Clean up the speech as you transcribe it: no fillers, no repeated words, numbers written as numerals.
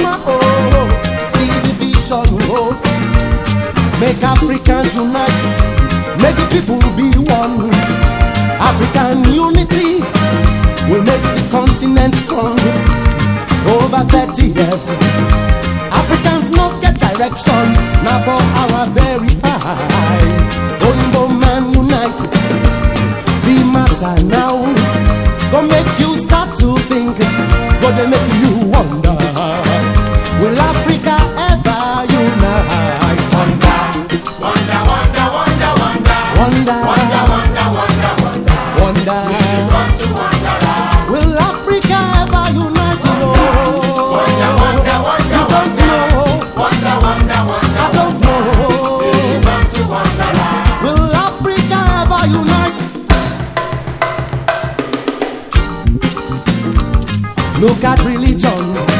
Nkrumah, oh, see the vision, oh. Make Africans unite, make the people be one. African unity will make the continent strong. Over 30 years, Africans no get direction, now for our very high. Oyinbo man unite, the matter now. Go make you start to think, go they make you wonder. Will Africa ever unite? Wonder, Wonder, wonder, wonder, wonder. wonder, Wonder, wonder, wonder, wonder. wonder. We want to wonderland. Will Africa ever unite? Oh, Wonder, wonder, wonder, you don't know. wonder, wonder, wonder. I don't know. We want to wonderland. Will Africa ever unite? Look at religion.